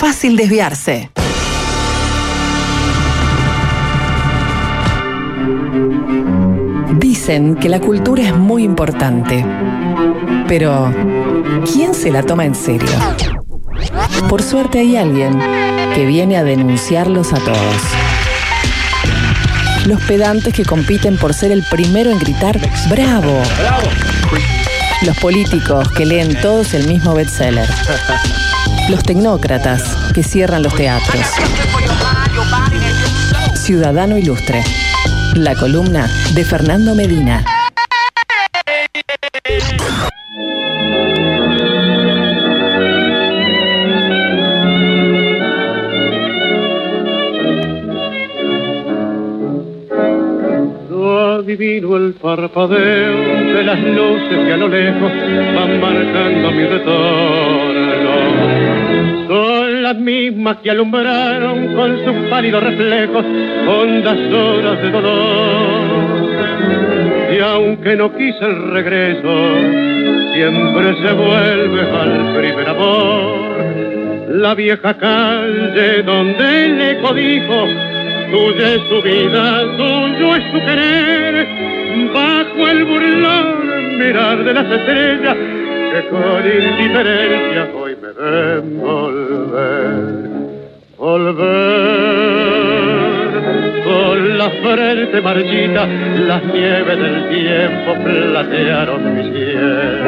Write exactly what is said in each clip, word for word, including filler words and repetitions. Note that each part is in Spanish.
fácil desviarse. Dicen que la cultura es muy importante, pero ¿quién se la toma en serio? Por suerte hay alguien que viene a denunciarlos a todos. Los pedantes que compiten por ser el primero en gritar ¡bravo! ¡Bravo! Los políticos que leen todos el mismo bestseller. Los tecnócratas que cierran los teatros. Ciudadano Ilustre. La columna de Fernando Medina. Adivino el parpadeo de las luces que a lo lejos van marcando mi retorno. Son las mismas que alumbraron con sus pálidos reflejos hondas horas de dolor. Y aunque no quise el regreso, siempre se vuelve al primer amor. La vieja calle donde el eco dijo: tuya es su vida, tuyo es su querer, bajo el burlón mirar de las estrellas que con indiferencia hoy me ven volver, volver. Con la frente marchita, las nieves del tiempo platearon mi cielo.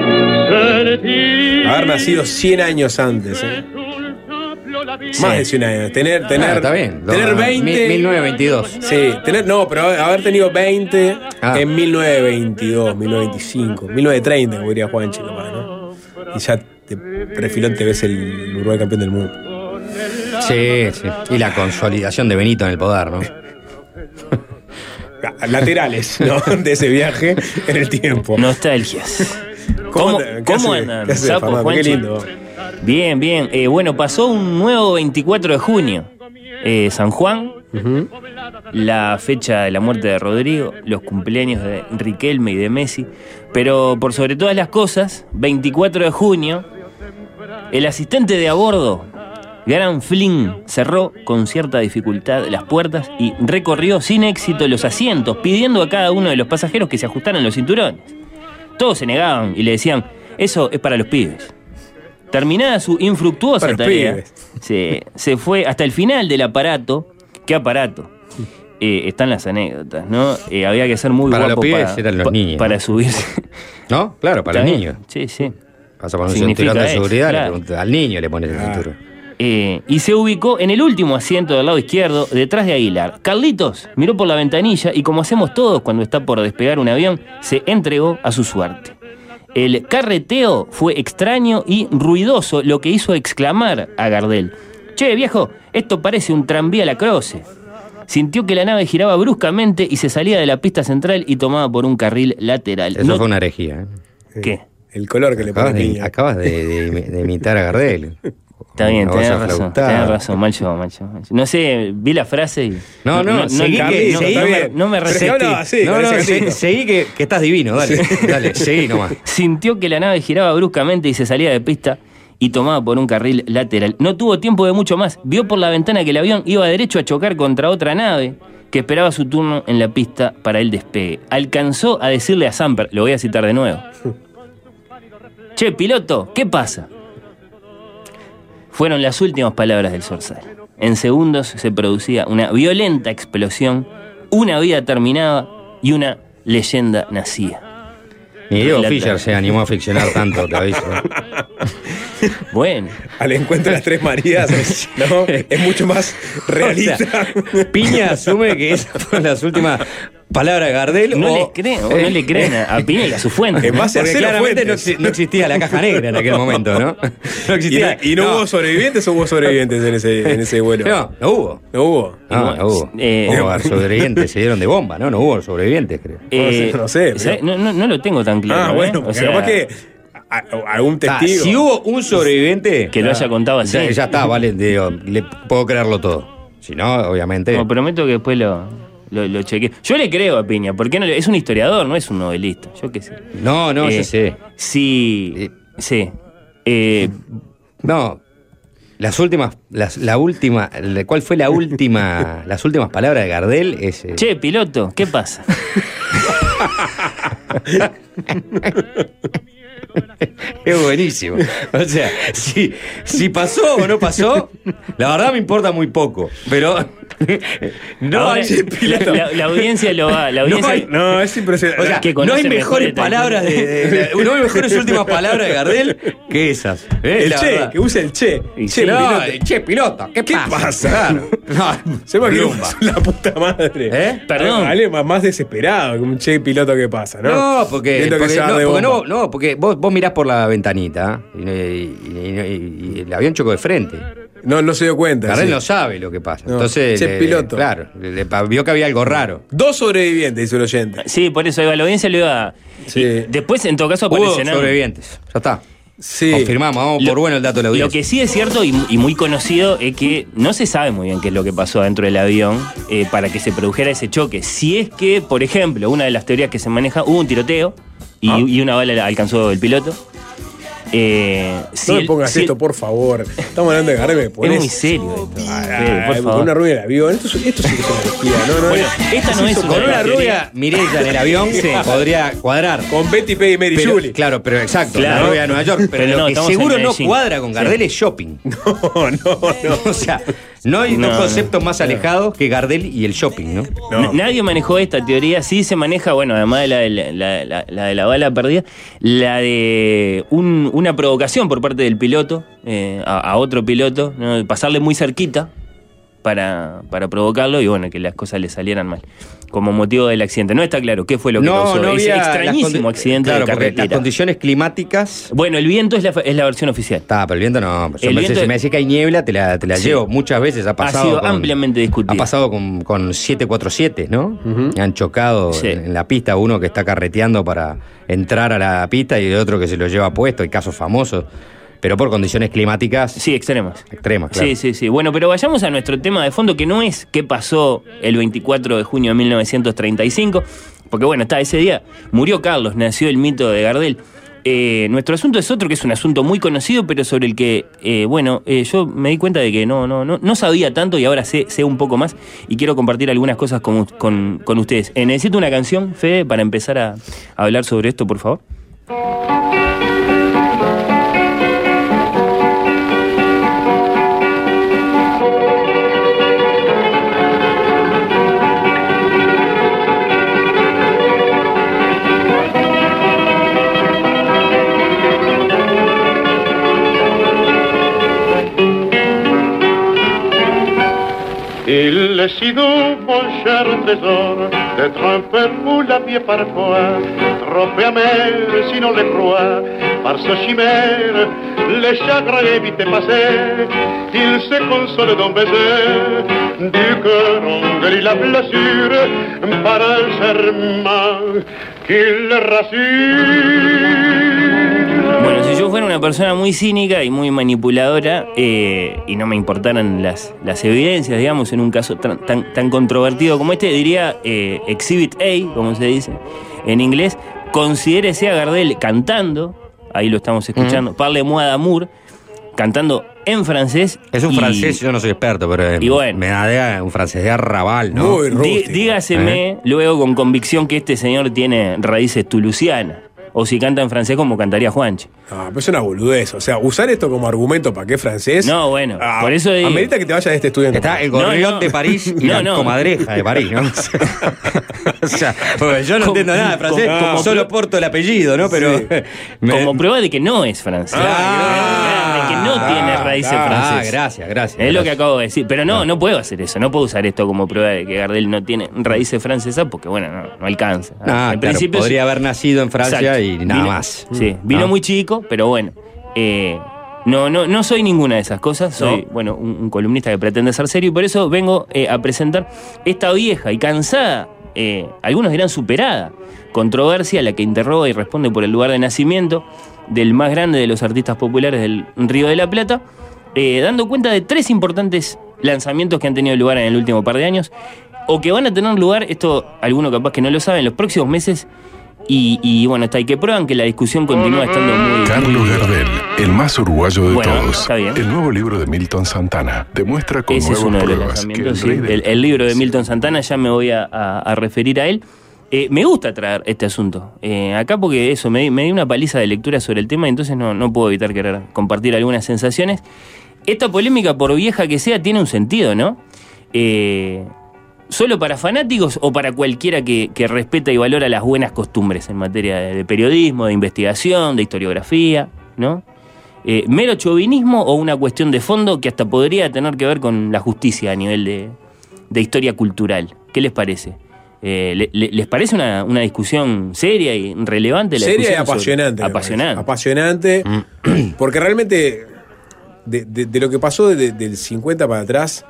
Haber nacido cien años antes, ¿eh? Sí. Más de cien años. Tener, tener, ah, está bien. tener veinte. mil novecientos veintidós. Sí, tener, no, pero haber tenido veinte ah. en mil novecientos veintidós, mil novecientos veinticinco, mil novecientos treinta, como diría Juanchi, nomás, ¿no? Y ya de refilón te ves el Uruguay campeón del mundo. Sí, sí. Y la consolidación de Benito en el poder, ¿no? Laterales, ¿no? De ese viaje en el tiempo. Nostalgias. ¿Cómo, ¿Cómo, ¿cómo andan, ¿Qué haces, Sapo, Fernando? Juanchi? Qué lindo. Bien, bien. Eh, bueno, pasó un nuevo veinticuatro de junio. Eh, San Juan, Uh-huh. la fecha de la muerte de Rodrigo, los cumpleaños de Riquelme y de Messi. Pero por sobre todas las cosas, veinticuatro de junio, el asistente de a bordo, Gran Flynn, cerró con cierta dificultad las puertas y recorrió sin éxito los asientos, pidiendo a cada uno de los pasajeros que se ajustaran los cinturones. Todos se negaban y le decían: eso es para los pibes. Terminada su infructuosa Para los tarea, pibes. se, se fue hasta el final del aparato. ¿Qué aparato? Eh, están las anécdotas, ¿no? Eh, había que ser muy Para guapo los pibes para, eran los pa- niños, para ¿no? subirse. ¿No? Claro, para ¿Está los bien? niños. Sí, sí. Vas a poner un Significa cinturón de eso, seguridad, claro. le preguntas al niño le pones el Ah. cinturón. Eh, y se ubicó en el último asiento del lado izquierdo, detrás de Aguilar. Carlitos miró por la ventanilla y, como hacemos todos cuando está por despegar un avión, se entregó a su suerte. El carreteo fue extraño y ruidoso, lo que hizo exclamar a Gardel: «Che, viejo, esto parece un tranvía Lacroze». Sintió que la nave giraba bruscamente y se salía de la pista central y tomaba por un carril lateral. Eso No- fue una herejía, ¿eh? ¿Qué? El color que le Acabas, pone de, niña. acabas de, de- de imitar a Gardel. Está bien, Una voz tenés razón, aflautada. tenés razón, mal yo, mal yo, mal yo. No sé, vi la frase y... No, no, seguí no, que- no, seguí no que- me, no me Pero si resistí. hablaba así, no, con no, ese se- gatito. seguí que, que estás divino, dale. Dale, seguí nomás. Sintió que la nave giraba bruscamente y se salía de pista y tomaba por un carril lateral. No tuvo tiempo de mucho más. Vio por la ventana que el avión iba derecho a chocar contra otra nave que esperaba su turno en la pista para el despegue. Alcanzó a decirle a Samper, lo voy a citar de nuevo: «Che, piloto, ¿qué pasa?». Fueron las últimas palabras del Zorzal. En segundos se producía una violenta explosión, una vida terminaba y una leyenda nacía. Ni Diego Relata. Fischer se animó a ficcionar tanto, te aviso. Bueno, Al encuentro de las tres Marías, ¿no? Es mucho más realista. O sea, Piña asume que esas fueron las últimas palabras de Gardel. no o, les creen, o no le creen a, a Piña y a su fuente. En base a Porque cero claramente no, fuentes. exi- no existía la caja negra en aquel momento, ¿no? No ¿Y, existía. no, y no hubo sobrevivientes o hubo sobrevivientes en ese, en ese vuelo? No, no hubo. ¿No hubo? No, no hubo. Eh, ¿Cómo va a haber sobrevivientes? Se dieron de bomba, ¿no? No hubo sobrevivientes, creo. Eh, No sé, no sé, ¿sabes? No, no, no lo tengo tan claro. Ah, ¿eh? bueno, O porque sea, capaz que a- a- algún Ah, testigo. si hubo un sobreviviente. Que lo haya contado así. Ya, ya está, vale, digo, le puedo creerlo todo. Si no, obviamente. No, prometo que después lo, lo, lo chequeé. Yo le creo a Piña, porque no le- es un historiador, no es un novelista. Yo qué sé. No, no, Eh, yo sé. Sí, Eh. sí. Eh, No. Las últimas, las, la última, ¿cuál fue la última, las últimas palabras de Gardel? Es, eh... Che, piloto, ¿qué pasa? Es buenísimo. O sea, si, si pasó o no pasó, la verdad me importa muy poco. Pero no Ahora, hay la, la, la audiencia lo va. La audiencia, No, hay, no, es impresionante. O sea, que no hay mejores mejor palabras de, de, de, no hay mejores últimas palabras de Gardel que esas. ¿eh? el La che, verdad. que usa el che. Y Che, sí, No, piloto. eh, che, piloto, ¿qué, ¿Qué pasa? pasa? Claro. No, Se me plumba. la puta madre. ¿Eh? Perdón. Ale, más, más desesperado que un che piloto que pasa, ¿no? No, porque, Viendo que porque, se va no, de porque bomba. no, no, porque vos, vos mirás por la ventanita y, y- y- y el avión chocó de frente. No, no se dio cuenta. Gardel sí. no sabe lo que pasa. No. Entonces, Che, le- piloto. claro, le- le- vio que había algo raro. Dos sobrevivientes, dice el oyente. Sí, por eso, ahí va, la audiencia lo iba. Sí. Y después, en todo caso, Hubo aparecerán. sobrevivientes. Ya está. Sí. Confirmamos, vamos Lo- por bueno el dato de la Lo audiencia. que sí es cierto y, y muy conocido es que no se sabe muy bien qué es lo que pasó dentro del avión eh, para que se produjera ese choque. Si es que, por ejemplo, una de las teorías que se maneja, hubo un tiroteo y, Ah. y una bala alcanzó el piloto. Eh, si No me el- pongas si el- esto, por favor. Estamos hablando de Gardel, me Es pones. muy serio esto. Ah, Fede, por con favor. una rubia del avión. Esto, es- esto sí que es una espía, ¿no? no Bueno, es- esta no es eso una Con de una las rubia teorías. Mirella en el avión Sí. podría cuadrar. Con Betty, Peggy, Mary Pero, Julie. claro, pero exacto, Claro. la rubia de Nueva York. Pero, Pero lo no, que estamos en seguro no Medellín. cuadra con Gardel es shopping. No, no, no. O sea, no hay No, dos no. conceptos más alejados que Gardel y el shopping, ¿no? No. N- Nadie manejó esta teoría, sí se maneja, bueno, además de la de la, la- la- la de la bala perdida, la de un- una provocación por parte del piloto eh, a, a otro piloto, ¿no? Pasarle muy cerquita para, para provocarlo y bueno, que las cosas le salieran mal. Como motivo del accidente. No está claro qué fue lo que causó. Es había las extrañísimo condi- accidente claro, de porque carretera. las condiciones climáticas. Bueno, el viento es la, es la versión oficial. Está, pero el viento no. Yo El me- viento- si me decís que hay niebla, te la, te la Sí. llevo. Muchas veces ha pasado. sido con- ampliamente discutido. Ha pasado con, con siete cuatro siete, ¿no? Han chocado Sí. en, en la pista uno que está carreteando para entrar a la pista y otro que se lo lleva puesto. Hay casos famosos, pero por condiciones climáticas Sí, extremas. extremas, claro. Sí, sí, sí. Bueno, pero vayamos a nuestro tema de fondo, que no es qué pasó el veinticuatro de junio de mil novecientos treinta y cinco, porque bueno, está ese día, murió Carlos, nació el mito de Gardel. Eh, nuestro asunto es otro, que es un asunto muy conocido, pero sobre el que, eh, bueno, eh, yo me di cuenta de que no, no, no, no sabía tanto y ahora sé, sé un poco más y quiero compartir algunas cosas con, con, con ustedes. Eh, necesito una canción, Fede, para empezar a, a hablar sobre esto, por favor. Il est si doux, mon cher trésor, d'être un peu fou la vie parfois, trop amer sinon l'effroi, par ce chimère, les chagrins évités passer, il se console d'un baiser, du cœur on guérit la blessure, par un serment qu'il rassure. Bueno, si yo fuera una persona muy cínica y muy manipuladora eh, y no me importaran las, las evidencias, digamos, en un caso tan, tan, tan controvertido como este, diría eh, Exhibit A, como se dice en inglés, considérese a Gardel cantando, ahí lo estamos escuchando, Parle-moi d'amour, cantando en francés. Es un y- francés, yo no soy experto, pero Y bueno. me da de- un francés de arrabal, ¿no? Muy Dí- rústico. dígaseme luego con convicción que este señor tiene raíces tulucianas. O si canta en francés como cantaría Juanchi. No, pero es una boludez. O sea, usar esto como argumento para qué francés. No, bueno, Ah, por eso digo- Amerita que te vayas de este estudio. en Está Copa. el No, gorrión no. de París y No, la no. comadreja de París, ¿no? O sea, porque yo no Como- entiendo nada de francés, como- como- solo porto el apellido, ¿no? Pero Sí. me- Como prueba de que no es francés. Ah, de que no ah, tiene raíces ah, Ah, francesas. gracias, gracias. Es lo que gracias. acabo de decir. Pero no, no puedo hacer eso. No puedo usar esto como prueba de que Gardel no tiene raíces francesas porque, bueno, no, no alcanza. Ah, En claro, principio, podría haber nacido en Francia Exacto. y nada Vino- más. Sí, vino ¿No? muy chico, pero bueno. eh, no, no, no soy ninguna de esas cosas. Soy, bueno, un, un columnista que pretende ser serio y por eso vengo eh, a presentar esta vieja y cansada, eh, algunos dirán superada, controversia a la que interroga y responde por el lugar de nacimiento del más grande de los artistas populares del Río de la Plata, eh, dando cuenta de tres importantes lanzamientos que han tenido lugar en el último par de años o que van a tener lugar, esto alguno capaz que no lo sabe, en los próximos meses Y, y bueno, está, y que prueban que la discusión continúa estando muy... Carlos Gardel, el más uruguayo de bueno, todos. Está bien. El nuevo libro de Milton Santana demuestra con Ese es uno nuevas de los pruebas que el, lanzamientos, sí. rey el, el libro de Milton Santana, ya me voy a, a, a referir a él. Eh, me gusta traer este asunto eh, acá porque eso, me, me di una paliza de lectura sobre el tema y entonces no, no puedo evitar querer compartir algunas sensaciones. Esta polémica, por vieja que sea, tiene un sentido, ¿no? Eh... ¿Solo para fanáticos o para cualquiera que, que respeta y valora las buenas costumbres en materia de, de periodismo, de investigación, de historiografía, ¿no? Eh, ¿Mero chauvinismo o una cuestión de fondo que hasta podría tener que ver con la justicia a nivel de, de historia cultural? ¿Qué les parece? Eh, le, le, ¿Les parece una, una discusión seria y relevante? La seria y Sobre... apasionante. Apasionante. Apasionante, porque realmente de, de, de lo que pasó de, del cincuenta para atrás,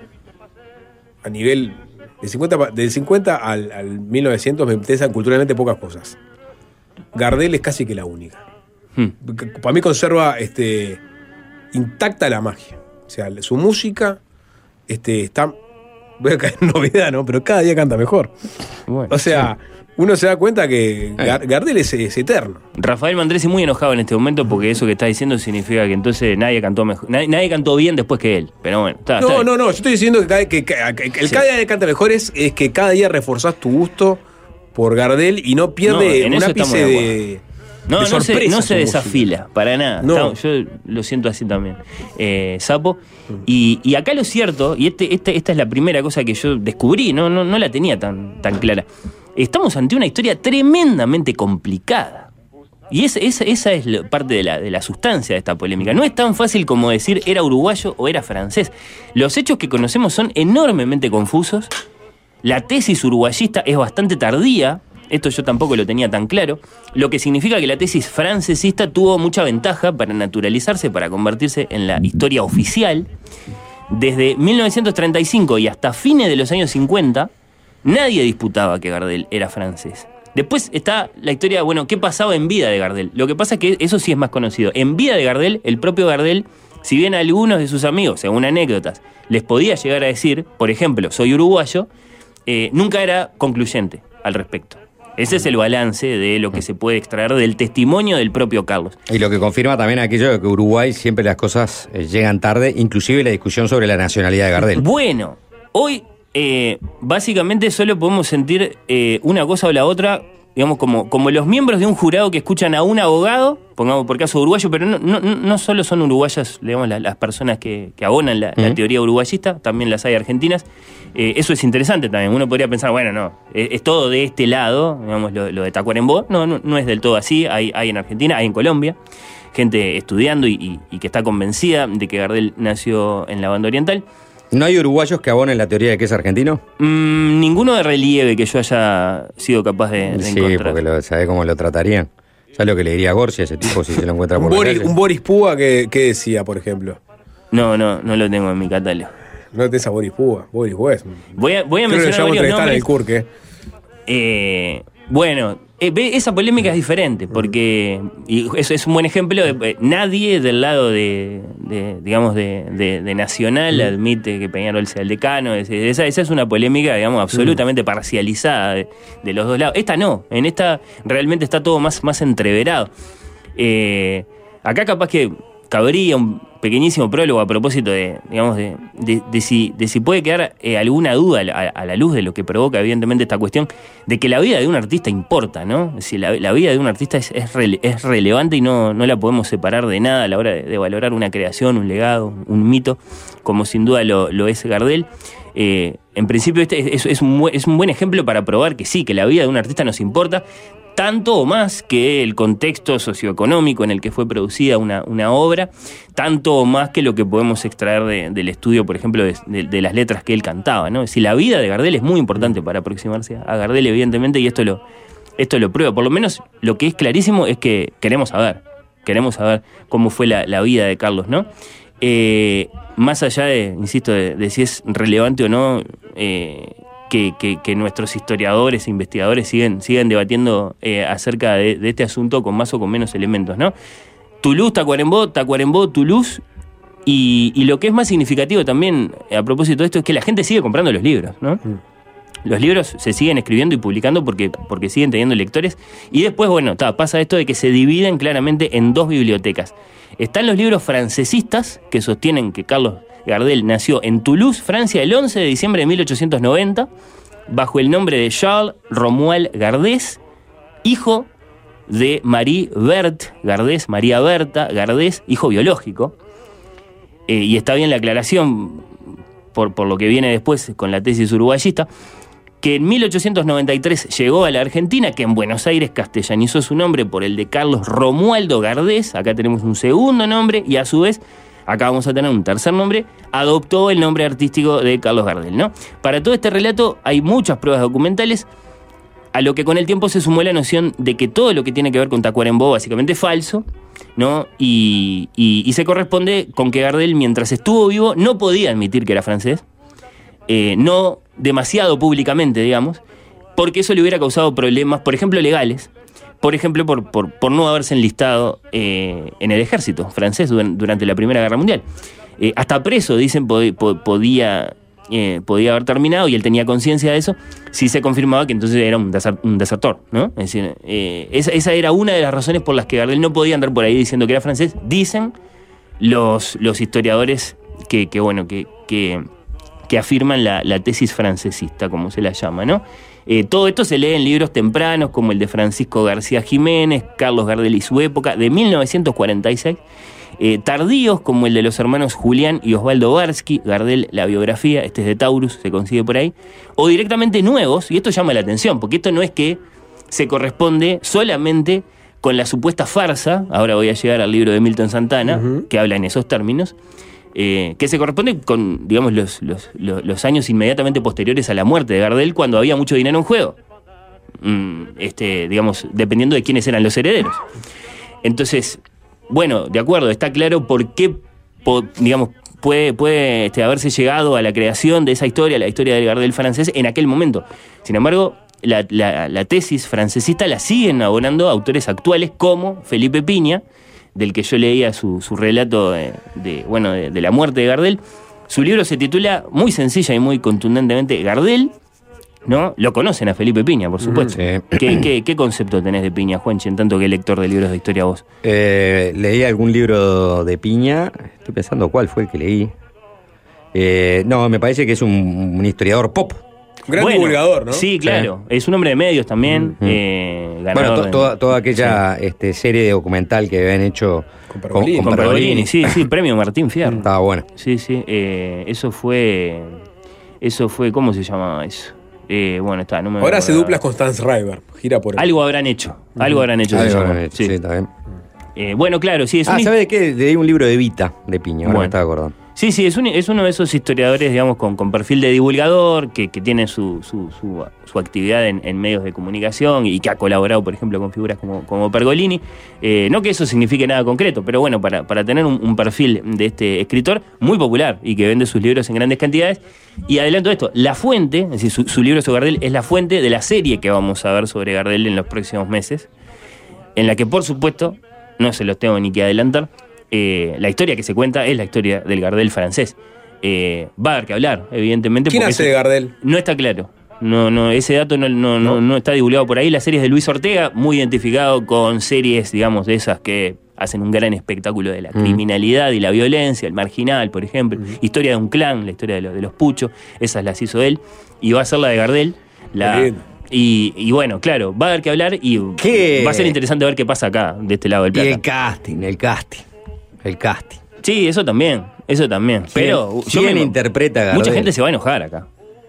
a nivel... Del cincuenta, del cincuenta al, al mil novecientos me interesan culturalmente pocas cosas. Gardel es casi que la única. Hmm. Para mí conserva este, intacta la magia. O sea, su música este, está... Voy a caer en novedad, ¿no? Pero cada día canta mejor. Bueno, o sea, sí. Uno se da cuenta que Gar- Gardel es, es eterno. Rafael Mandresi muy enojado en este momento porque eso que está diciendo significa que entonces nadie cantó mejor, nadie, nadie cantó bien después que él. Pero bueno, está, no, está no, no, yo estoy diciendo que, cada, que, que, que el sí. cada día canta mejor es, es que cada día reforzás tu gusto por Gardel y no pierde no, un ápice de, de No, de no se, no se música. desafila, para nada. No. Estamos, yo lo siento así también. Eh, Sapo. Y, y acá lo cierto, y este, este, esta es la primera cosa que yo descubrí, no, no, no la tenía tan, tan clara. Estamos ante una historia tremendamente complicada. Y es, es, esa es parte de la, de la sustancia de esta polémica. No es tan fácil como decir era uruguayo o era francés. Los hechos que conocemos son enormemente confusos. La tesis uruguayista es bastante tardía. Esto yo tampoco lo tenía tan claro. Lo que significa que la tesis francesista tuvo mucha ventaja para naturalizarse, para convertirse en la historia oficial. Desde mil novecientos treinta y cinco y hasta fines de los años cincuenta, nadie disputaba que Gardel era francés. Después está la historia, bueno, ¿qué pasaba en vida de Gardel? Lo que pasa es que eso sí es más conocido. En vida de Gardel, el propio Gardel, si bien a algunos de sus amigos, según anécdotas, les podía llegar a decir, por ejemplo, soy uruguayo, eh, nunca era concluyente al respecto. Ese es el balance de lo que se puede extraer del testimonio del propio Carlos. Y lo que confirma también aquello de que Uruguay siempre las cosas eh, llegan tarde, inclusive la discusión sobre la nacionalidad de Gardel. Bueno, hoy eh, básicamente solo podemos sentir eh, una cosa o la otra, digamos, como, como los miembros de un jurado que escuchan a un abogado, pongamos por caso uruguayo, pero no, no, no solo son uruguayas, digamos, las, las personas que, que abonan la, uh-huh. la teoría uruguayista, también las hay argentinas. Eh, eso es interesante también. Uno podría pensar, bueno, no, es, es todo de este lado, digamos, lo, lo de Tacuarembó. No, no, no es del todo así. Hay, hay en Argentina, hay en Colombia, gente estudiando y, y, y que está convencida de que Gardel nació en la banda oriental. ¿No hay uruguayos que abonen la teoría de que es argentino? Mm, ninguno de relieve que yo haya sido capaz de, de sí, encontrar. Sí, porque lo, ¿sabés cómo lo tratarían? ¿Sabés lo que le diría a Gorsi a ese tipo si se lo encuentra por un, la Boris, calle? un Boris Púa que, que decía, por ejemplo. No, no, no lo tengo en mi catálogo. No tenés a Boris Púa. Boris Púa es... Voy a, voy a Creo mencionar que varios nombres. En el Curque. Eh, bueno, eh, esa polémica es diferente porque, y eso es un buen ejemplo, de, eh, nadie del lado de, de digamos, de, de, de Nacional admite que Peñarol sea el decano. Esa, esa es una polémica, digamos, absolutamente parcializada de, de los dos lados. Esta no, en esta realmente está todo más, más entreverado. Eh, acá capaz que cabría un pequeñísimo prólogo a propósito de, digamos, de, de, de, si, de si puede quedar eh, alguna duda a, a la luz de lo que provoca evidentemente esta cuestión de que la vida de un artista importa, ¿no? Es decir, la, la vida de un artista es, es, rele, es relevante y no, no la podemos separar de nada a la hora de, de valorar una creación, un legado, un mito, como sin duda lo, lo es Gardel. Eh, en principio este es, es, un, es un buen ejemplo para probar que sí, que la vida de un artista nos importa, tanto o más que el contexto socioeconómico en el que fue producida una, una obra, tanto o más que lo que podemos extraer de, del estudio, por ejemplo, de, de, de las letras que él cantaba, ¿no? Es decir, la vida de Gardel es muy importante para aproximarse a Gardel, evidentemente, y esto lo, esto lo prueba. Por lo menos lo que es clarísimo es que queremos saber, queremos saber cómo fue la, la vida de Carlos, ¿no? Eh, más allá de, insisto, de, de si es relevante o no, eh, Que, que, que nuestros historiadores e investigadores siguen, siguen debatiendo eh, acerca de, de este asunto con más o con menos elementos, ¿no? Toulouse, Tacuarembó, Tacuarembó, Toulouse, y, y lo que es más significativo también a propósito de esto es que la gente sigue comprando los libros, ¿no? Mm. los libros se siguen escribiendo y publicando porque, porque siguen teniendo lectores. Y después, bueno, ta, pasa esto de que se dividen claramente en dos bibliotecas. Están los libros francesistas, que sostienen que Carlos Gardel nació en Toulouse, Francia, el once de diciembre de mil ochocientos noventa, bajo el nombre de Charles Romuald Gardès, hijo de Marie Berthe Gardès, María Berta Gardès, hijo biológico. Eh, y está bien la aclaración, por, por lo que viene después con la tesis uruguayista, que en mil ochocientos noventa y tres llegó a la Argentina, que en Buenos Aires castellanizó su nombre por el de Carlos Romualdo Gardés. Acá tenemos un segundo nombre y a su vez, acá vamos a tener un tercer nombre, adoptó el nombre artístico de Carlos Gardel, ¿no? Para todo este relato hay muchas pruebas documentales, a lo que con el tiempo se sumó la noción de que todo lo que tiene que ver con Tacuarembó básicamente es falso, ¿no? Y, y, y se corresponde con que Gardel, mientras estuvo vivo, no podía admitir que era francés, eh, no demasiado públicamente, digamos, porque eso le hubiera causado problemas, por ejemplo, legales, por ejemplo, por, por, por no haberse enlistado eh, en el ejército francés durante la Primera Guerra Mundial. Eh, hasta preso, dicen, pod, pod, podía, eh, podía haber terminado, y él tenía conciencia de eso, si se confirmaba que entonces era un, desert, un desertor, ¿no? Es decir, eh, esa, esa era una de las razones por las que Gardel no podía andar por ahí diciendo que era francés, dicen los, los historiadores que, que bueno, que... que que afirman la, la tesis francesista, como se la llama, ¿no? Eh, todo esto se lee en libros tempranos, como el de Francisco García Jiménez, Carlos Gardel y su época, de mil novecientos cuarenta y seis, eh, tardíos, como el de los hermanos Julián y Osvaldo Barsky, Gardel, la biografía, este es de Taurus, se consigue por ahí, o directamente nuevos, y esto llama la atención, porque esto no es que se corresponde solamente con la supuesta farsa, ahora voy a llegar al libro de Milton Santana, uh-huh. que habla en esos términos, Eh, que se corresponde con, digamos, los, los, los, los años inmediatamente posteriores a la muerte de Gardel, cuando había mucho dinero en juego, mm, este, digamos, dependiendo de quiénes eran los herederos. Entonces, bueno, de acuerdo, está claro por qué, po, digamos, puede, puede este, haberse llegado a la creación de esa historia, la historia del Gardel francés, en aquel momento. Sin embargo, la, la, la tesis francesista la siguen abonando autores actuales como Felipe Piña, del que yo leía su, su relato de, de, bueno, de, de la muerte de Gardel. Su libro se titula muy sencilla y muy contundentemente Gardel, ¿no? Lo conocen a Felipe Piña, por supuesto. Sí. ¿Qué, qué, ¿Qué concepto tenés de Piña, Juanchi, en tanto que lector de libros de historia vos? Eh, leí algún libro de Piña, estoy pensando cuál fue el que leí. Eh, no, me parece que es un, un historiador pop. Gran bueno, divulgador, ¿no? Sí, claro. Sí. Es un hombre de medios también. Uh-huh. eh, bueno, to, toda, toda aquella sí. este, serie documental que habían hecho con Pergolini. Con, con Pergolini, sí, sí, premio Martín Fierro. Estaba bueno. Sí, sí. Eh, eso fue. Eso fue. ¿Cómo se llamaba eso? Eh, bueno, está. No me Ahora se duplas con Stan Schreiber. Gira por ahí. Algo habrán hecho. Uh-huh. Algo habrán hecho. Algo habrán hecho. Sí, sí, está bien. Eh, bueno, claro, sí. Es ah, un... ¿sabes de qué? Leí un libro de Vita, de Piña, ahora bueno. me estaba acordando. Sí, sí, es, un, es uno de esos historiadores, digamos, con, con perfil de divulgador, que, que tiene su, su, su, su actividad en, en medios de comunicación y que ha colaborado, por ejemplo, con figuras como, como Pergolini. Eh, no que eso signifique nada concreto, pero bueno, para, para tener un, un perfil de este escritor muy popular y que vende sus libros en grandes cantidades. Y adelanto esto, la fuente, es decir, su, su libro sobre Gardel es la fuente de la serie que vamos a ver sobre Gardel en los próximos meses, en la que, por supuesto, no se los tengo ni que adelantar, Eh, la historia que se cuenta es la historia del Gardel francés. Eh, va a haber que hablar, evidentemente. ¿Quién hace de Gardel? No está claro. No, no, ese dato no, no, no. no está divulgado por ahí. La serie es de Luis Ortega, muy identificado con series, digamos, de esas que hacen un gran espectáculo de la mm. criminalidad y la violencia, El Marginal, por ejemplo. Mm. Historia de un clan, la historia de los, de los Puchos. Esas las hizo él. Y va a ser la de Gardel. La... Y, y bueno, claro, va a haber que hablar y ¿Qué? va a ser interesante ver qué pasa acá, de este lado del Plata. Y el casting, el casting. El casting. Sí, eso también, eso también. ¿Quién, Pero yo ¿quién me, interpreta a Gardel? Mucha gente se va a enojar acá.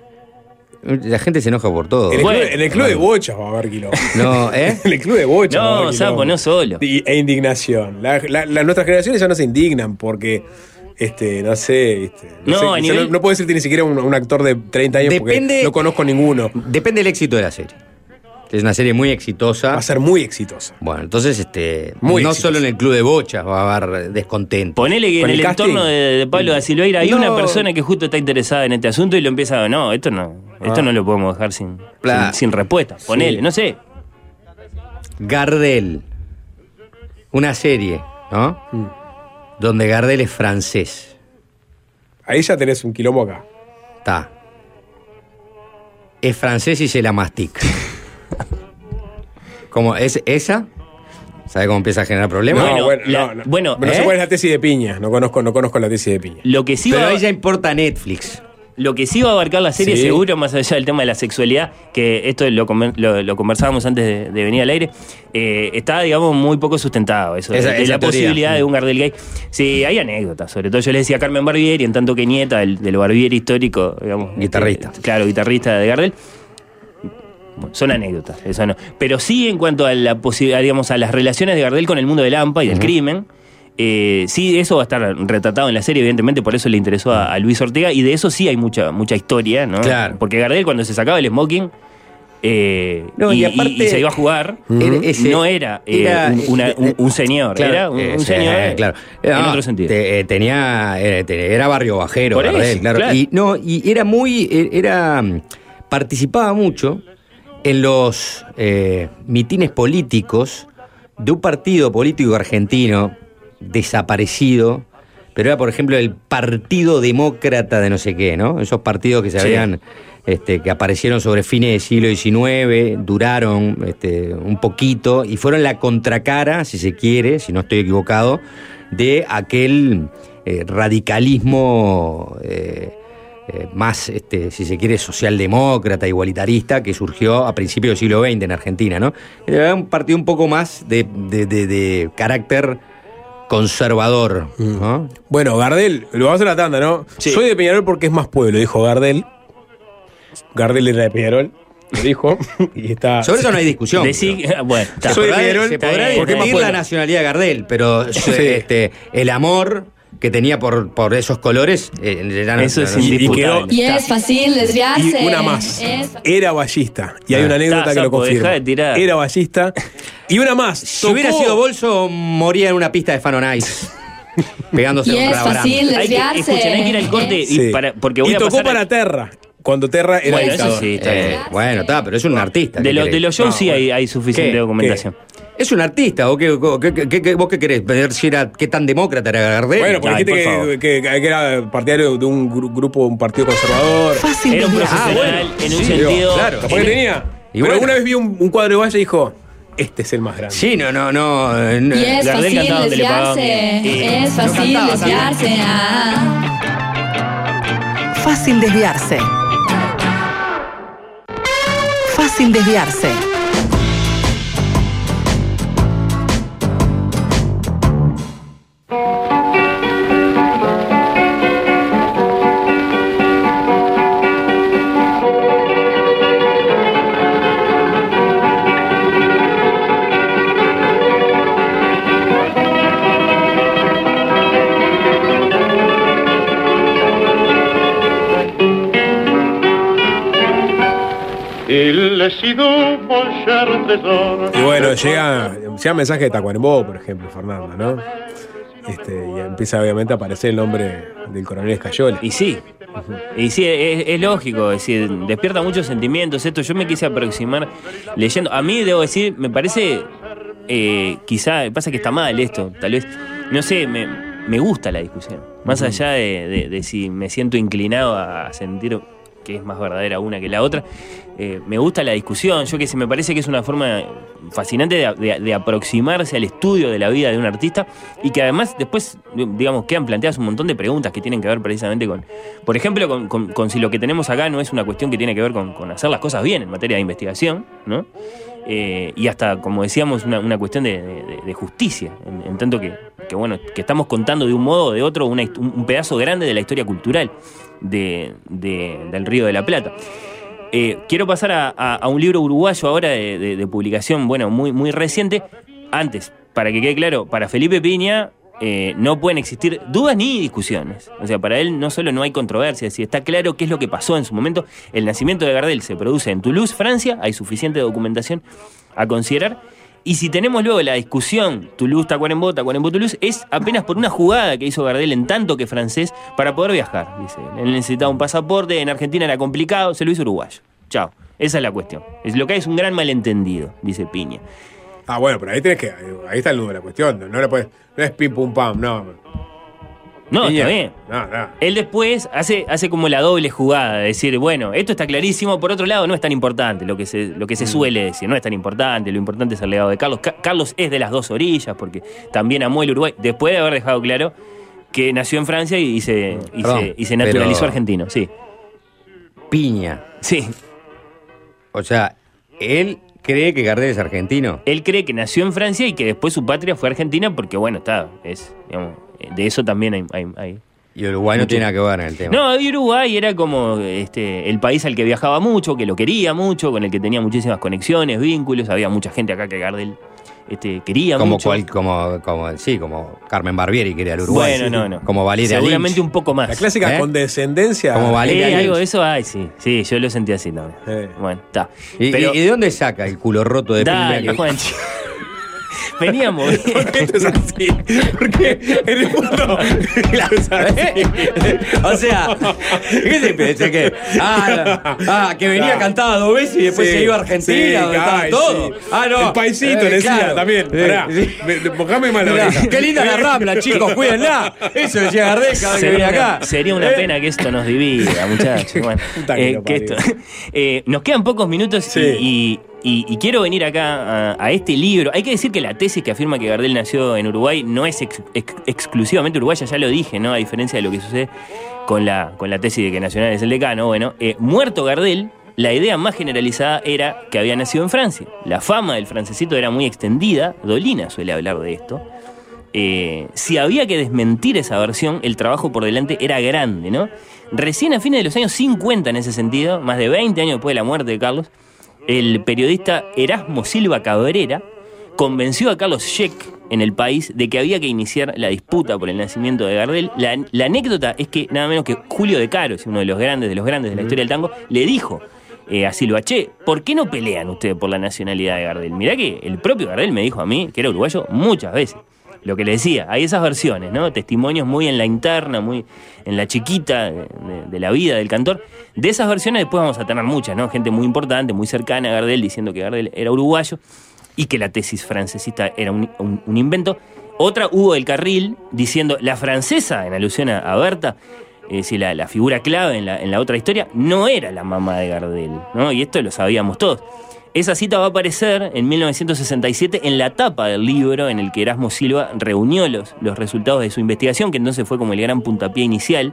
La gente se enoja por todo. En el, bueno, club, en el club no. de bochas va a haber quilombo. No, ¿eh? En el club de bochas va a haber No, Sapo, no solo. Y, e indignación. La, la, la, nuestras generaciones ya no se indignan porque, este, no sé, este, no, no, sé, nivel... no, no puedo decirte ni siquiera un, un actor de treinta años depende, porque no conozco ninguno. Depende del éxito de la serie. Es una serie muy exitosa. Va a ser muy exitosa. Bueno, entonces, este muy no exitosa. Solo en el club de bochas va a haber descontento. Ponele que en el, el entorno de, de Pablo da Silveira hay no. una persona que justo está interesada en este asunto y lo empieza a... No, esto no, esto ah. no lo podemos dejar sin, sin, sin respuesta. Ponele, sí. no sé. Gardel. Una serie, ¿no? Mm. Donde Gardel es francés. Ahí ya tenés un quilombo acá. Está. es francés y se la mastica. ¿Cómo es esa? ¿Sabe cómo empieza a generar problemas? No, Bueno, bueno, la- no, no. bueno, no sé ¿eh? cuál es la tesis de Piña. No conozco, no conozco la tesis de Piña. Lo que sí Pero va, ahí ya importa Netflix. lo que sí va a abarcar la serie Sí. seguro, más allá del tema de la sexualidad, que esto lo, conver- lo, lo conversábamos antes de, de venir al aire, eh, está, digamos, muy poco sustentado eso, Esa- de, de esa la teoría. posibilidad de un Gardel gay. Sí, hay anécdotas, sobre todo yo le decía a Carmen Barbieri, en tanto que nieta del, del Barbieri histórico, digamos. Guitarrista. este, claro, guitarrista de Gardel. Bueno, son anécdotas, eso no. Pero sí en cuanto a la posibilidad, digamos, a las relaciones de Gardel con el mundo del AMPA y del crimen, eh, sí, eso va a estar retratado en la serie, evidentemente, por eso le interesó a, a Luis Ortega, y de eso sí hay mucha, mucha historia, ¿no? Claro. Porque Gardel, cuando se sacaba el smoking eh, No, y, y y- aparte- y se iba a jugar, Era ese- no era, eh, era, un, una- eh, un- un señor, Claro, era un, eh, un sí, señor claro. en No, otro sentido. te- eh, tenía, eh, te- era barrio bajero, Por eso, Gardel, claro. claro. Y, no, y era muy, eh, era, mm, participaba mucho en los eh, mitines políticos de un partido político argentino desaparecido, pero era, por ejemplo, el Partido Demócrata de no sé qué, ¿no? Esos partidos que se Sí. habían, este, que aparecieron sobre fines del siglo diecinueve, duraron este, un poquito y fueron la contracara, si se quiere, si no estoy equivocado, de aquel eh, radicalismo eh, eh, más, este, si se quiere, socialdemócrata, igualitarista, que surgió a principios del siglo veinte en Argentina, ¿no? Era un partido un poco más de, de, de, de carácter conservador, ¿no? Bueno, Gardel, lo vamos a hacer la tanda, ¿no? Sí. Soy de Peñarol porque es más pueblo, dijo Gardel. Gardel era de Peñarol, lo dijo. Y está. Sobre eso no hay discusión. Decí- bueno, está. Soy de Podrá- Peñarol, se está podrá bien, porque es más discutir la pueblo. nacionalidad de Gardel, pero Sí. este, el amor que tenía por, por esos colores eh, ya no- Eso no- es no- y- y indisputable. quedó- Y es fácil desviarse. Y una más. Es- Era ballista. Y hay Ah. una anécdota Está, que lo sapo, confirma. dejá de tirar. Era ballista. Y una más. Si hubiera tocó- sido Bolso, moría en una pista de Fan on Ice. Pegándose Y a un es rabarán. fácil Hay que, desviarse. escuchen, hay que ir al corte y Sí. para, porque voy y a tocó pasar a- para Terra. Cuando Terra era Bueno, eso dictador. sí, está bien. Eh, bueno, está, pero es un artista. De, ¿qué lo- querés? de los shows No, sí bueno. hay, hay suficiente ¿Qué? documentación. Es un artista, ¿o qué, o qué- qué- qué- vos qué querés? ¿Ver si era qué tan demócrata era Gardel? Bueno, porque Ay, dijiste por favor. que, que- que era partidario de un gru- grupo, un partido conservador. Fácil Era un desviarse. profesional en un Sí, sentido. claro. Capaz que tenía. Y Pero bueno. alguna vez vi un, un cuadro de Valle y dijo: Este es el más grande. Sí, no, no, no. no. Y es Gardel fácil cantaba donde le pagaban desviarse. bien. Es No fácil cantaba desviarse. Ah. Fácil desviarse. Fácil desviarse. Il est si doux, mon cher trésor. Y bueno, llega, llega mensaje de Tacuarembó, por ejemplo, Fernando, ¿no? Este, y empieza obviamente a aparecer el nombre del coronel Escayola. Y sí, y sí, es, es lógico, es decir, despierta muchos sentimientos esto. Yo me quise aproximar leyendo. A mí, debo decir, me parece, eh, quizá, pasa que está mal esto, tal vez, no sé, me, me gusta la discusión. Más allá de, de- de si me siento inclinado a sentir que es más verdadera una que la otra, eh, me gusta la discusión. Yo que sé, me parece que es una forma fascinante de, de- de aproximarse al estudio de la vida de un artista y que además después, digamos, quedan planteadas un montón de preguntas que tienen que ver precisamente con, por ejemplo, con, con- con si lo que tenemos acá no es una cuestión que tiene que ver con, con hacer las cosas bien en materia de investigación, ¿no? Eh, y hasta, como decíamos, una, una cuestión de, de- de justicia, en, en tanto que, que, bueno, que estamos contando de un modo o de otro una hist- un, un pedazo grande de la historia cultural de, de- del Río de la Plata. Eh, quiero pasar a, a- a un libro uruguayo ahora de, de- de publicación, bueno, muy, muy reciente. Antes, para que quede claro, para Felipe Piña eh, no pueden existir dudas ni discusiones. O sea, para él no solo no hay controversia, si está claro qué es lo que pasó en su momento. El nacimiento de Gardel se produce en Toulouse, Francia, hay suficiente documentación a considerar. Y si tenemos luego la discusión Toulouse-Tacuarembó, Tacuarembó-Toulouse, es apenas por una jugada que hizo Gardel en tanto que francés para poder viajar, dice. Él necesitaba un pasaporte, en Argentina era complicado, se lo hizo uruguayo. Chao. Esa es la cuestión. Es lo que hay es un gran malentendido, dice Piña. Ah, bueno, pero ahí tenés que. Ahí está el nudo de la cuestión. No, le puedes, no es pim pum pam, no. No, Piña. está bien. No, no. Él después hace, hace como la doble jugada, de decir, bueno, esto está clarísimo, por otro lado no es tan importante lo que se, lo que se suele decir, no es tan importante, lo importante es el legado de Carlos. Ca- Carlos es de las dos orillas, porque también amó el Uruguay, después de haber dejado claro que nació en Francia y, y se, y, Perdón, se, y se naturalizó pero- argentino, sí. Piña. Sí. O sea, él cree que Gardel es argentino. Él cree que nació en Francia y que después su patria fue Argentina, porque bueno, está, es, digamos, de eso también hay... hay, hay Y Uruguay no Mucho. tiene nada que ver en el tema. No, y Uruguay era como este, el país al que viajaba mucho, que lo quería mucho, con el que tenía muchísimas conexiones, vínculos. Había mucha gente acá que Gardel este, quería como, mucho. cual, como, como, sí, como Carmen Barbieri quería el Uruguay. Bueno, sí. no, no. Como Valeria Seguramente Lynch. un poco más. La clásica ¿Eh? condescendencia. Como Valeria Eh, Lynch. algo de eso hay, sí. Sí, yo lo sentí así también. Eh. Bueno, está. ¿Y, Pero, y- y de dónde saca el culo roto de dale, Piña? que- Juanchi. Veníamos bien. ¿Por qué esto es así? Porque en el mundo. Esto es así. O sea, ¿qué se piensa? Que, ah, ah, que venía Claro. cantada dos veces y después Sí, se iba a Argentina, sí, donde estaba ay, todo. sí. Ah, no. El paisito Eh, le decía claro. también. Sí, Pará, sí. me- me- mojame más la Mirá, oreja. qué linda la Rambla, chicos, cuídenla. Eso decía Gardel cada vez que Sería venía una, acá. sería una ¿Eh? pena que esto nos divida, muchachos. Bueno, Puta que eh, lo que parió. esto- eh, nos quedan pocos minutos Sí. y, y- y quiero venir acá a, a este libro. Hay que decir que la tesis que afirma que Gardel nació en Uruguay no es ex- ex- exclusivamente uruguaya, ya lo dije, ¿no? A diferencia de lo que sucede con la, con la tesis de que Nacional es el decano. Bueno, eh, muerto Gardel, la idea más generalizada era que había nacido en Francia. La fama del francesito era muy extendida. Dolina suele hablar de esto. Eh, si había que desmentir esa versión, el trabajo por delante era grande, ¿no? Recién a fines de los años cincuenta, en ese sentido, más de veinte años después de la muerte de Carlos, el periodista Erasmo Silva Cabrera convenció a Carlos Scheck en El País de que había que iniciar la disputa por el nacimiento de Gardel. La, la anécdota es que nada menos que Julio De Caro, uno de los grandes de los grandes de la historia del tango, le dijo eh, a Silva, che, ¿por qué no pelean ustedes por la nacionalidad de Gardel? Mirá que el propio Gardel me dijo a mí que era uruguayo muchas veces. Lo que le decía, hay esas versiones, ¿no? Testimonios muy en la interna, muy en la chiquita de, de- de la vida del cantor. De esas versiones después vamos a tener muchas, ¿no? Gente muy importante, muy cercana a Gardel, diciendo que Gardel era uruguayo y que la tesis francesista era un, un- un invento. Otra, Hugo del Carril, diciendo, la francesa, en alusión a, a Berta, es decir, la, la figura clave en la, en la otra historia, no era la mamá de Gardel, ¿no? Y esto lo sabíamos todos. Esa cita va a aparecer en mil novecientos sesenta y siete en la tapa del libro en el que Erasmo Silva reunió los, los resultados de su investigación, que entonces fue como el gran puntapié inicial.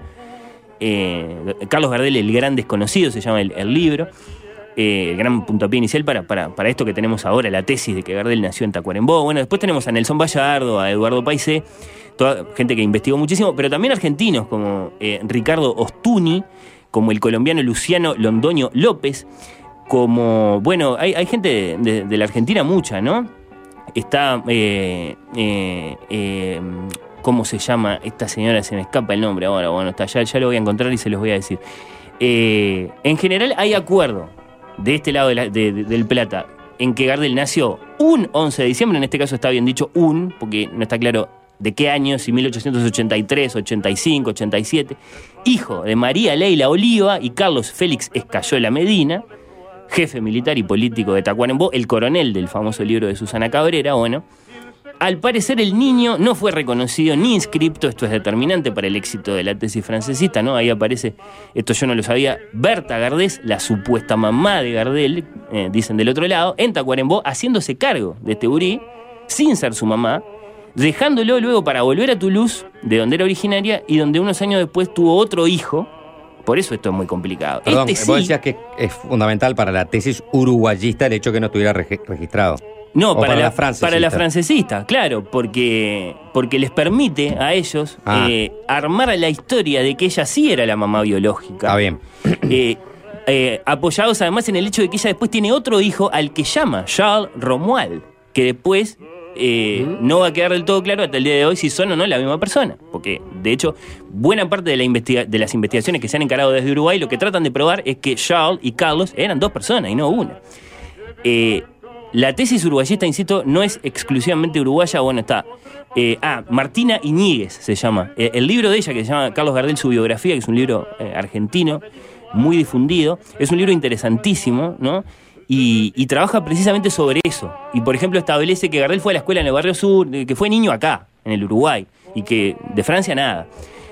Eh, Carlos Gardel, el gran desconocido, se llama el, el libro. Eh, el gran puntapié inicial para, para, para esto que tenemos ahora, la tesis de que Gardel nació en Tacuarembó. Bueno, después tenemos a Nelson Vallardo, a Eduardo Paisé, toda gente que investigó muchísimo, pero también argentinos como eh, Ricardo Ostuni, como el colombiano Luciano Londoño López, como, bueno, hay, hay gente de, de- de la Argentina mucha, ¿no? Está, eh, eh, eh, ¿cómo se llama esta señora? Se me escapa el nombre ahora, bueno, está, ya, ya lo voy a encontrar y se los voy a decir. Eh, en general hay acuerdo de este lado de la- de- de- del Plata en que Gardel nació un once de diciembre, en este caso está bien dicho un, porque no está claro de qué año, si mil ochocientos ochenta y tres, ochenta y cinco, ochenta y siete, hijo de María Leila Oliva y Carlos Félix Escayola Medina, jefe militar y político de Tacuarembó, el coronel del famoso libro de Susana Cabrera. Bueno, al parecer el niño no fue reconocido ni inscripto, esto es determinante para el éxito de la tesis francesista, ¿no? Ahí aparece, esto yo no lo sabía, Berta Gardés, la supuesta mamá de Gardel, eh, dicen del otro lado, en Tacuarembó, haciéndose cargo de este gurí, sin ser su mamá, dejándolo luego para volver a Toulouse, de donde era originaria, y donde unos años después tuvo otro hijo. Por eso esto es muy complicado. Perdón, este vos sí, decías que es fundamental para la tesis uruguayista el hecho de que no estuviera regi- registrado. No, O para, para la, la francesista. para la francesista, claro, porque, porque les permite a ellos Ah. eh, armar la historia de que ella sí era la mamá biológica. Está bien. Eh, eh, apoyados además en el hecho de que ella después tiene otro hijo al que llama Charles Romuald, que después eh, no va a quedar del todo claro hasta el día de hoy si son o no la misma persona. Porque, de hecho, buena parte de, la investiga- de las investigaciones que se han encarado desde Uruguay lo que tratan de probar es que Charles y Carlos eran dos personas y no una. Eh, la tesis uruguayista, insisto, no es exclusivamente uruguaya. Bueno, está. Eh, ah, Martina Iñiguez se llama. Eh, el libro de ella, que se llama Carlos Gardel, su biografía, que es un libro eh, argentino, muy difundido. Es un libro interesantísimo, ¿no? Y, y trabaja precisamente sobre eso. Y, por ejemplo, establece que Gardel fue a la escuela en el Barrio Sur, que fue niño acá, en el Uruguay, y que de Francia nada.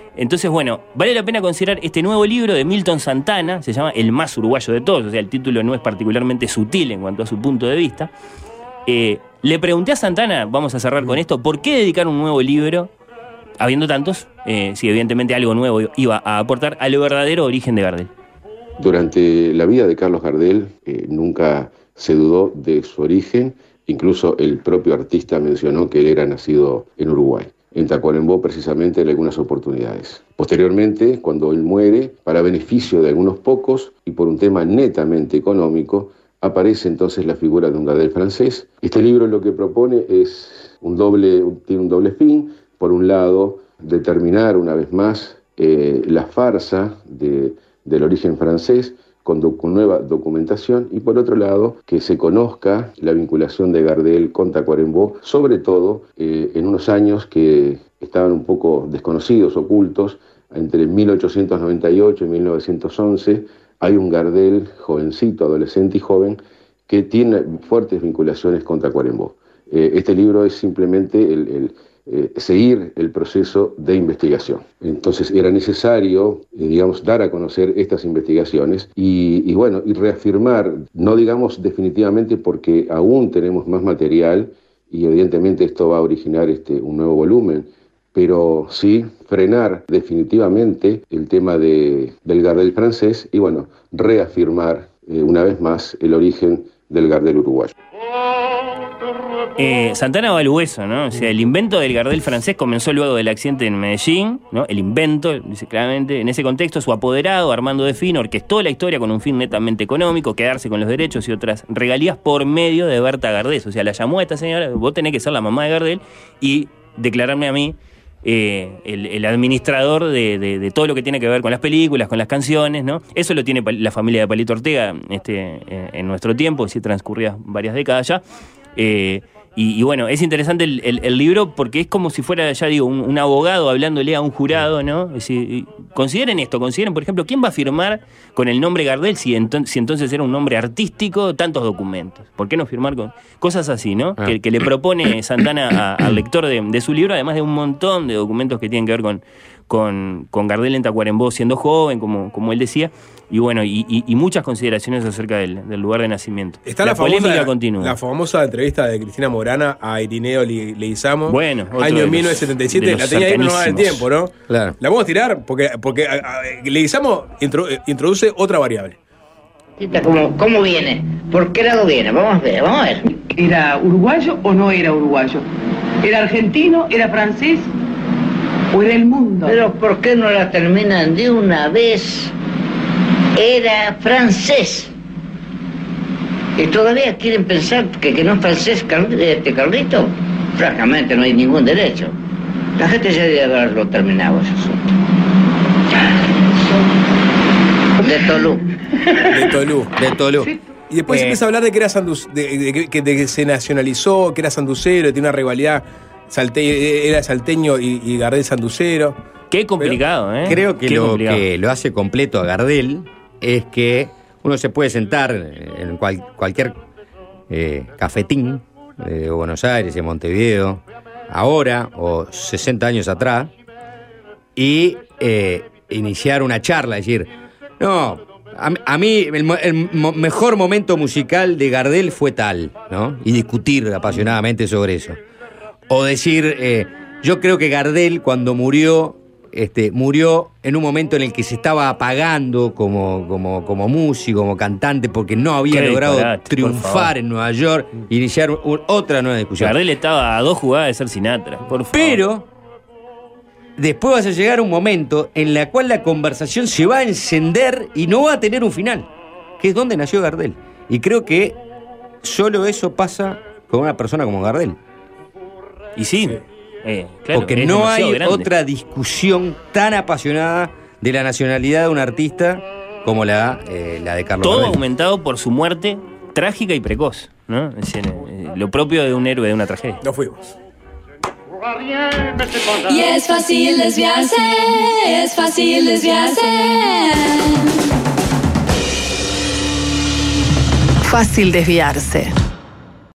Entonces, bueno, vale la pena considerar este nuevo libro de Milton Santana, se llama El más uruguayo de todos, o sea, el título no es particularmente sutil en cuanto a su punto de vista. Eh, le pregunté a Santana, vamos a cerrar con esto, ¿por qué dedicar un nuevo libro, habiendo tantos, eh, si evidentemente algo nuevo iba a aportar, al verdadero origen de Gardel? Durante la vida de Carlos Gardel eh, nunca se dudó de su origen, incluso el propio artista mencionó que él era nacido en Uruguay, en Tacuarembó precisamente en algunas oportunidades. Posteriormente, cuando él muere, para beneficio de algunos pocos y por un tema netamente económico, aparece entonces la figura de un Gardel francés. Este libro lo que propone es un doble, tiene un doble fin. Por un lado, determinar una vez más eh, la farsa de, del origen francés con, do, con nueva documentación, y por otro lado, que se conozca la vinculación de Gardel con Tacuarembó, sobre todo eh, en unos años que estaban un poco desconocidos, ocultos. Entre mil ochocientos noventa y ocho y mil novecientos once hay un Gardel jovencito, adolescente y joven, que tiene fuertes vinculaciones con Tacuarembó. Eh, este libro es simplemente el, el eh, seguir el proceso de investigación. Entonces era necesario, eh, digamos, dar a conocer estas investigaciones y, y bueno, y reafirmar, no digamos definitivamente porque aún tenemos más material y evidentemente esto va a originar este, un nuevo volumen, pero sí frenar definitivamente el tema de, del Gardel francés y bueno, reafirmar eh, una vez más el origen del Gardel uruguayo. Eh, Santana va al hueso, ¿no? O sea, el invento del Gardel francés comenzó luego del accidente en Medellín, ¿no? El invento, dice claramente, en ese contexto su apoderado, Armando de Fino, orquestó la historia con un fin netamente económico, quedarse con los derechos y otras regalías por medio de Berta Gardés. O sea, la llamó a esta señora, vos tenés que ser la mamá de Gardel y declararme a mí eh, el, el administrador de, de, de todo lo que tiene que ver con las películas, con las canciones, ¿no? Eso lo tiene la familia de Palito Ortega este, eh, en nuestro tiempo, si transcurridas varias décadas ya. Eh, Y, y bueno, es interesante el, el, el libro porque es como si fuera, ya digo, un, un abogado hablándole a un jurado, ¿no? Es decir, consideren esto, consideren, por ejemplo, ¿quién va a firmar con el nombre Gardel si, ento- si entonces era un nombre artístico tantos documentos? ¿Por qué no firmar con cosas así, ¿no? Ah. Que, que le propone Santana a, al lector de, de su libro, además de un montón de documentos que tienen que ver con, con, con Gardel en Tacuarembó siendo joven, como, como él decía. Y bueno, y, y, y muchas consideraciones acerca del, del lugar de nacimiento. Está la, la polémica famosa, continúa. La famosa entrevista de Cristina Morana a Irineo Leguizamo. Bueno, año mil novecientos setenta y siete. La tenía ahí no va del tiempo, ¿no? Claro. La vamos a tirar porque, porque a, a, Leguizamo intro, introduce otra variable. ¿Cómo, ¿Cómo viene? ¿Por qué lado viene? Vamos a ver, vamos a ver. ¿Era uruguayo o no era uruguayo? ¿Era argentino? ¿Era francés? ¿O era el mundo? Pero ¿por qué no la terminan de una vez? Era francés. Y todavía quieren pensar que, que no es francés este Carlito. Francamente no hay ningún derecho. La gente ya debe haberlo terminado ese asunto. De Tolú. De Tolú. De Tolú. Y después Eh. empieza a hablar de que era sandu- de, de, de, de que se nacionalizó, que era sanducero, tiene una rivalidad, salte, era salteño y, y Gardel sanducero. Qué complicado, Pero, ¿eh? Creo que Qué lo complicado. que lo hace completo a Gardel es que uno se puede sentar en cual, cualquier eh, cafetín de Buenos Aires, de Montevideo, ahora o sesenta años atrás, y eh, iniciar una charla, decir, no, a, a mí el, el mo- mejor momento musical de Gardel fue tal, ¿no? Y discutir apasionadamente sobre eso. O decir, eh, yo creo que Gardel cuando murió, Este, murió en un momento en el que se estaba apagando como, como, como músico, como cantante, porque no había Qué logrado disparate, triunfar en Nueva York, iniciar un- otra nueva discusión. Gardel estaba a dos jugadas de ser Sinatra, por favor. Pero después vas a llegar un momento en la cual la conversación se va a encender y no va a tener un final, que es donde nació Gardel. Y creo que solo eso pasa con una persona como Gardel. Y sí, eh, claro, Porque es no demasiado hay grande. otra discusión tan apasionada de la nacionalidad de un artista como la, eh, la de Carlos Todo Gardel. aumentado por su muerte trágica y precoz, ¿no? Es decir, eh, lo propio de un héroe de una tragedia. Nos fuimos. Y es fácil desviarse, es fácil desviarse. Fácil desviarse.